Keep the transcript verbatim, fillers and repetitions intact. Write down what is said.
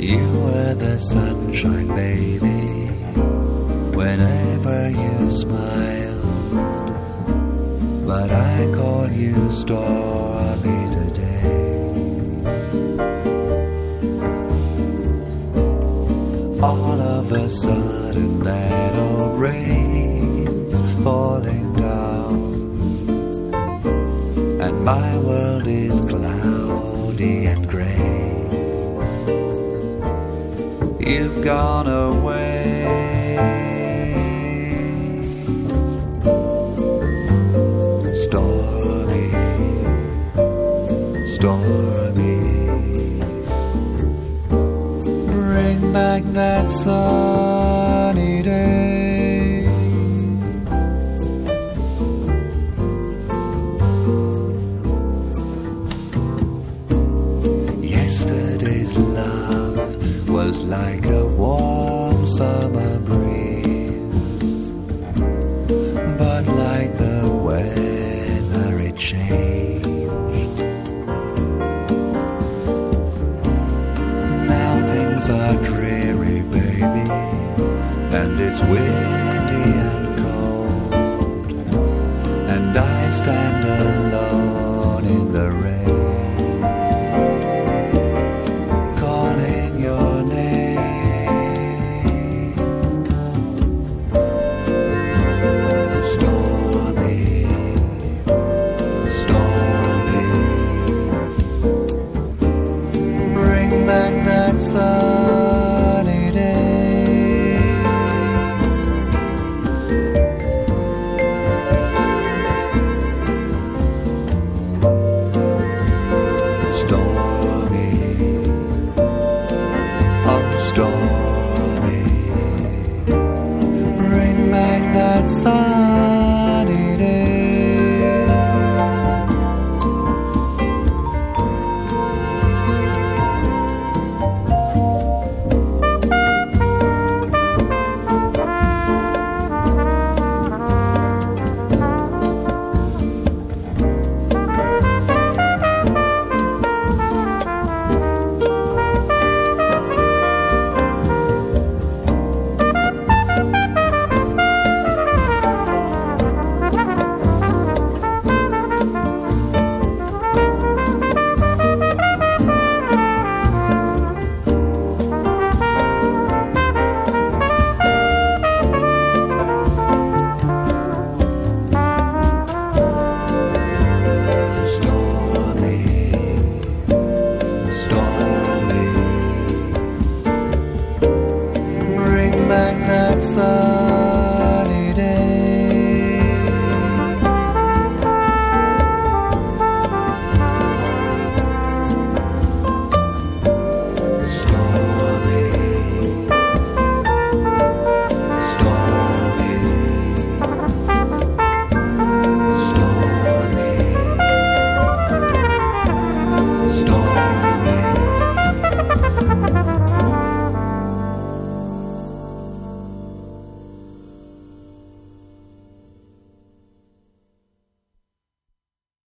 You were the sunshine, baby, whenever you smiled. But I call you stormy today. All of a sudden that old rain's falling down, and my world is cloudy and grey. You've gone away. Stormy, stormy, bring back that sunny day. Yesterday's love was like a warm summer breeze, but like the weather it changed. Now things are dreary, baby, and it's windy and cold, and I stand alone in the rain. Sunny day. Storm.